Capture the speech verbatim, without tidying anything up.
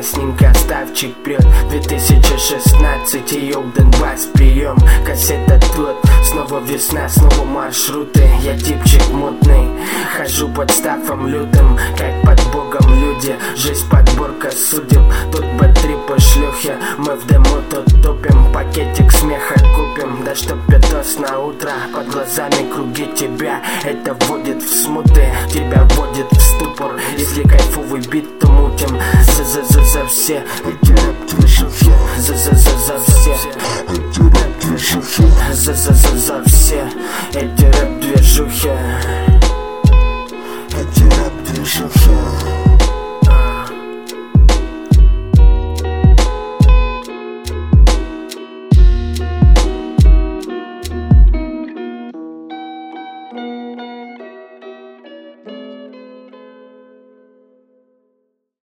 Ясненько, ставчик прет. Две тысячи шестнадцать, йоу, Донбасс, прием. Кассета тут, снова весна, снова маршруты. Я типчик мутный, хожу под стафом лютым, как под богом люди. Жизнь подборка судеб, тут бэтрипы шлюхи. Мы в демо тут топим, пакетик смеха купим. Да чтоб пятос на утро, под глазами круги тебя. Это вводит в смуты, тебя вводит в ступор. Если кайфовый бит, то мутим. За-за-за-за все, за-за-за-за все, за-за-за-за все.